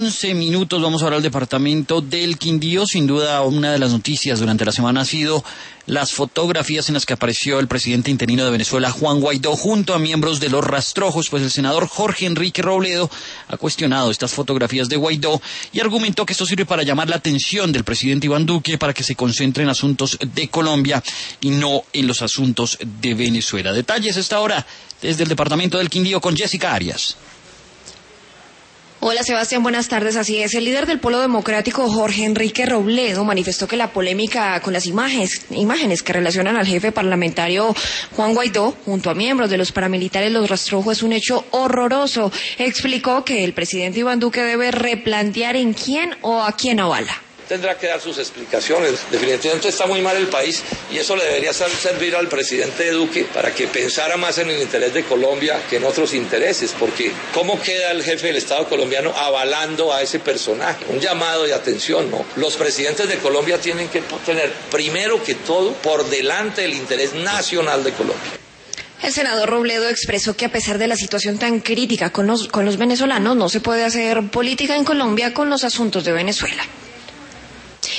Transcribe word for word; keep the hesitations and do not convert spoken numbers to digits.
once minutos, vamos ahora al departamento del Quindío. Sin duda, una de las noticias durante la semana ha sido las fotografías en las que apareció el presidente interino de Venezuela, Juan Guaidó, junto a miembros de los Rastrojos, pues el senador Jorge Enrique Robledo ha cuestionado estas fotografías de Guaidó y argumentó que esto sirve para llamar la atención del presidente Iván Duque para que se concentre en asuntos de Colombia y no en los asuntos de Venezuela. Detalles a esta hora desde el departamento del Quindío con Jessica Arias. Hola Sebastián, buenas tardes. Así es, el líder del Polo Democrático, Jorge Enrique Robledo, manifestó que la polémica con las imágenes, imágenes que relacionan al jefe parlamentario Juan Guaidó junto a miembros de los paramilitares Los Rastrojos es un hecho horroroso. Explicó que el presidente Iván Duque debe replantear en quién o a quién avala. Tendrá que dar sus explicaciones. Definitivamente está muy mal el país y eso le debería servir al presidente Duque para que pensara más en el interés de Colombia que en otros intereses, porque ¿cómo queda el jefe del Estado colombiano avalando a ese personaje? Un llamado de atención, ¿no? Los presidentes de Colombia tienen que tener primero que todo por delante el interés nacional de Colombia. El senador Robledo expresó que a pesar de la situación tan crítica con los, con los venezolanos, no se puede hacer política en Colombia con los asuntos de Venezuela.